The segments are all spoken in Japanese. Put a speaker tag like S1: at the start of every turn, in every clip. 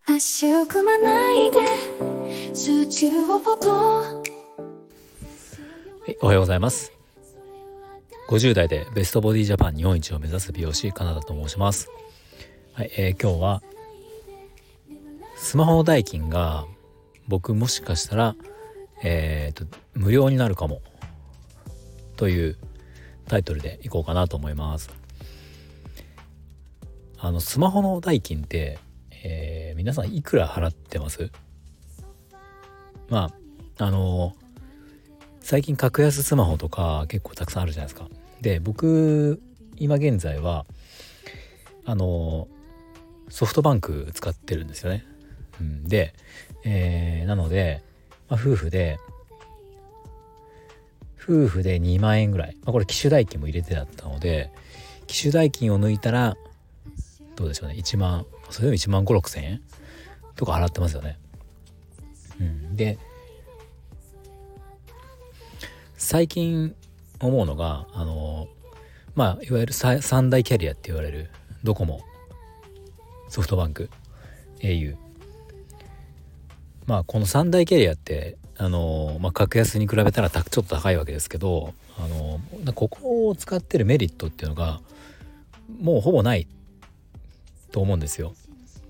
S1: 足を組まないで数値をポポ。
S2: おはようございます。50代でベストボディジャパン日本一を目指す美容師カナダと申します。はい、今日はスマホの代金が僕もしかしたら、無料になるかもというタイトルでいこうかなと思います。スマホの代金って、皆さんいくら払ってます？最近格安スマホとか結構たくさんあるじゃないですか。で、僕今現在はソフトバンク使ってるんですよね。で、なので、夫婦で2万円ぐらい、これ機種代金も入れてだったので、機種代金を抜いたらどうでしょうね、1万、それでも1万5、6千円とか払ってますよね。で、最近思うのがいわゆる三大キャリアって言われるドコモ、ソフトバンク、au、この三大キャリアって格安に比べたらちょっと高いわけですけど、ここを使ってるメリットっていうのがもうほぼないと思うんですよ。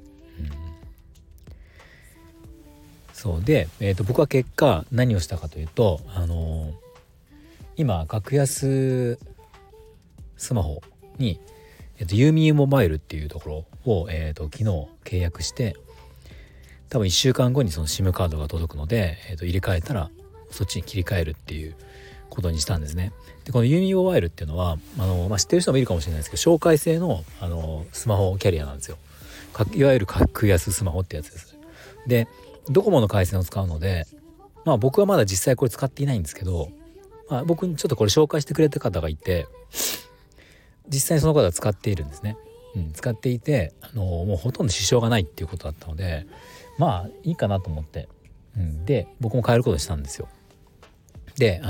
S2: そうで、僕は結果何をしたかというと、今格安スマホに、ユーミーモバイルっていうところを、昨日契約して、多分1週間後にその SIM カードが届くので、入れ替えたらそっちに切り替えるっていうことにしたんですね。で、このユーミーモバイルっていうのは知ってる人もいるかもしれないですけど、紹介制の、スマホキャリアなんですよ。いわゆる格安スマホってやつです。で、ドコモの回線を使うので、僕はまだ実際これ使っていないんですけど、僕にちょっとこれ紹介してくれた方がいて、実際にその方は使っているんですね。使っていて、もうほとんど支障がないっていうことだったので、いいかなと思って、で僕も変えることにしたんですよ。で、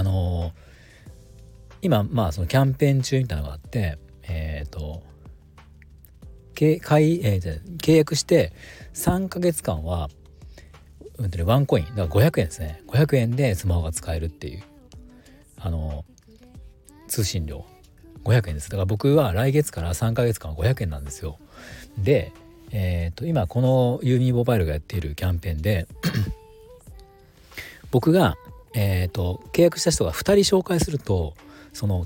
S2: 今そのキャンペーン中みたいなのがあって、契約して3ヶ月間はワンコインだから500円ですね。500円でスマホが使えるっていう通信料500円です。だから僕は来月から3ヶ月間は500円なんですよ。で、今このユーミーモバイルがやっているキャンペーンで僕が、契約した人が2人紹介すると、その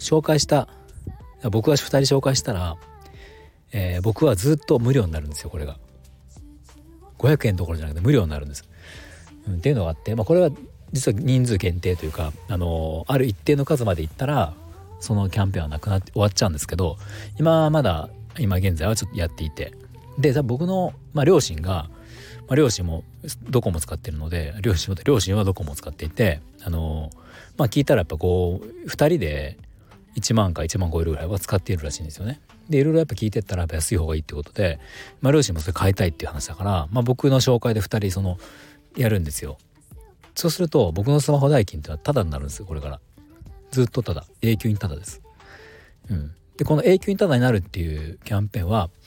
S2: 僕が2人紹介したら、僕はずっと無料になるんですよ。これが500円どころじゃなくて無料になるんです、っていうのがあって、これは実は人数限定というか、ある一定の数までいったらそのキャンペーンはなくなって終わっちゃうんですけど、今現在はちょっとやっていて、で僕の、両親もドコモ使ってるので、両親はドコモを使っていて、聞いたらやっぱこう2人で1万か1万超えるぐらいは使っているらしいんですよね。でいろいろやっぱ聞いてったらやっぱ安い方がいいってことで、両親もそれ買いたいっていう話だから、僕の紹介で2人やるんですよ。そうすると僕のスマホ代金っていうのはタダになるんですよ。これからずっとタダ、永久にタダです。でこの永久にタダになるっていうキャンペーンは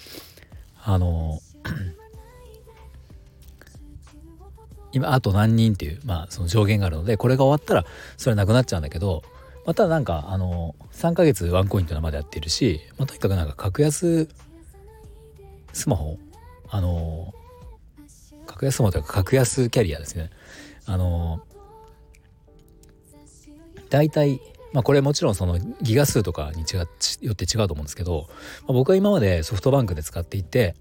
S2: 今あと何人っていう、その上限があるので、これが終わったらそれなくなっちゃうんだけど、ただ3ヶ月ワンコインというのまでやってるし、とにかく格安スマホ、格安スマホというか格安キャリアですね。だいたいこれもちろんそのギガ数とかによって違うと思うんですけど、僕は今までソフトバンクで使っていて、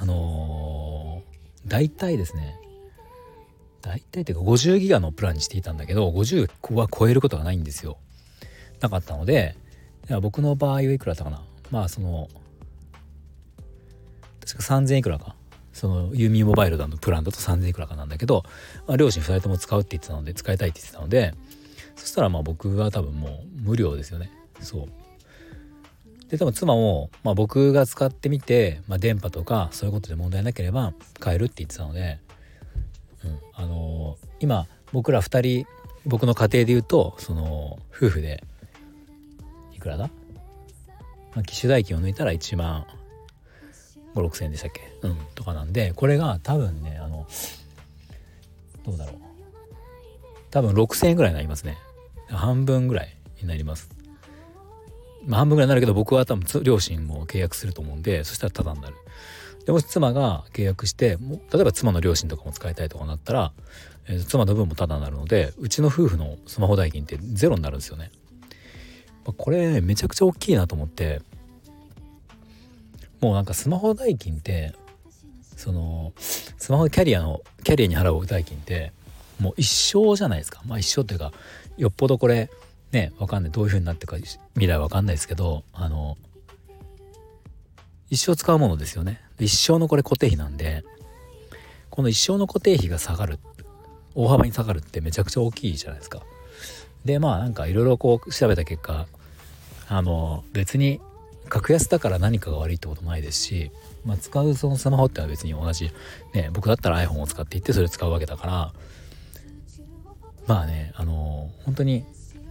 S2: だいたいですね、だいたいというか50ギガのプランにしていたんだけど、50は超えることがないんですよ。なかったので、僕の場合はいくらだったかな、確か3000いくらか、そのユーミーモバイルのプランだと3000いくらかなんだけど、両親2人とも使いたいって言ってたので、そしたら僕は多分もう無料ですよね。そうで、多分妻も、僕が使ってみて、電波とかそういうことで問題なければ買えるって言ってたので、今僕ら2人、僕の家庭で言うとその夫婦でいくらだ、機種代金を抜いたら1万 5、6,000円でしたっけ、とかなんで、これが多分ねどうだろう、多分6,000円ぐらいになりますね。半分ぐらいになります。半分ぐらいになるけど、僕は多分両親も契約すると思うんで、そしたらタダになる。でもし妻が契約して、例えば妻の両親とかも使いたいとかなったら、妻の分もタダになるので、うちの夫婦のスマホ代金ってゼロになるんですよね。これね、めちゃくちゃ大きいなと思って、もうなんかスマホ代金ってスマホキャリアに払う代金ってもう一生じゃないですか。一生というか、よっぽどこれね、わかんない、どういう風になってるか未来わかんないですけど、一生使うものですよね。一生のこれ固定費なんで、この一生の固定費が下がる、大幅に下がるってめちゃくちゃ大きいじゃないですか。でなんかいろいろこう調べた結果、別に格安だから何かが悪いってこともないですし、使うそのスマホってのは別に同じね、僕だったら iPhone を使っていってそれを使うわけだから、本当に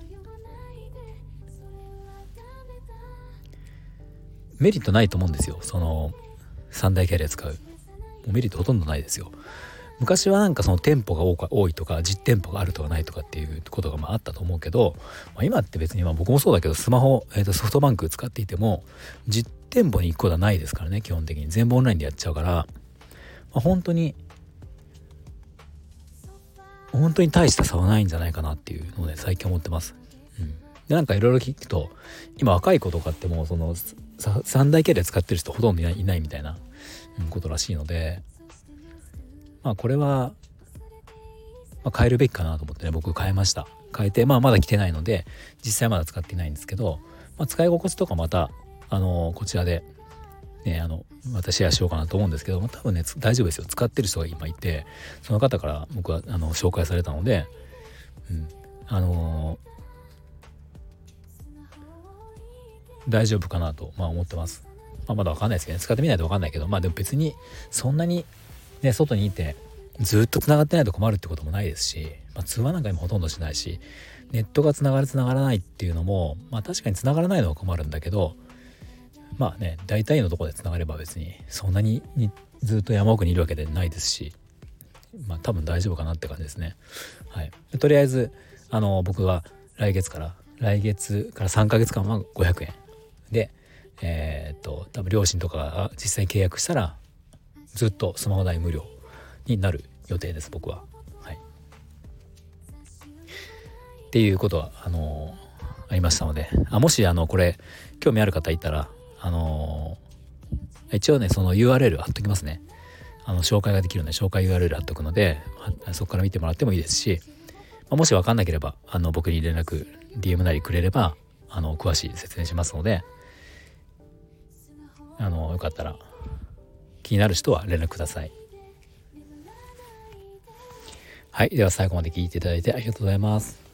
S2: メリットないと思うんですよ。その3大キャリア使う、もうメリットほとんどないですよ。昔はなんかその店舗が多いとか実店舗があるとかないとかっていうことがあったと思うけど、今って別に僕もそうだけど、スマホ、ソフトバンク使っていても実店舗に行くことはないですからね。基本的に全部オンラインでやっちゃうから、本当に大した差はないんじゃないかなっていうのをね、最近思ってます。でなんかいろいろ聞くと、今若い子とかってもうその3大キャリア使ってる人ほとんどいないみたいなことらしいので、これは、変えるべきかなと思ってね、僕変えました。変えて、まだ来てないので実際まだ使っていないんですけど、使い心地とかまたこちらでね、またシェアしようかなと思うんですけど、多分ね大丈夫ですよ。使ってる人が今いて、その方から僕は紹介されたので、大丈夫かなと思ってます。まだ分かんないですけどね、使ってみないと分かんないけど、でも別にそんなにね、外にいてずっと繋がってないと困るってこともないですし、通話なんか今ほとんどしないし、ネットが繋がらないっていうのも、確かに繋がらないのは困るんだけど、大体のところで繋がれば別にそんなにずっと山奥にいるわけでないですし、多分大丈夫かなって感じですね。はい。とりあえず僕は来月から3ヶ月間は500円で、多分両親とかが実際に契約したらずっとスマホ代無料になる予定です、僕は。はい。っていうことはありましたので、もしこれ興味ある方いたら一応ね、その URL 貼っときますね。紹介ができるので紹介 URL 貼っとくので、そこから見てもらってもいいですし、もし分かんなければ僕に連絡 DM なりくれれば詳しい説明しますので、よかったら気になる人は連絡ください。はい、では最後まで聞いていただいてありがとうございます。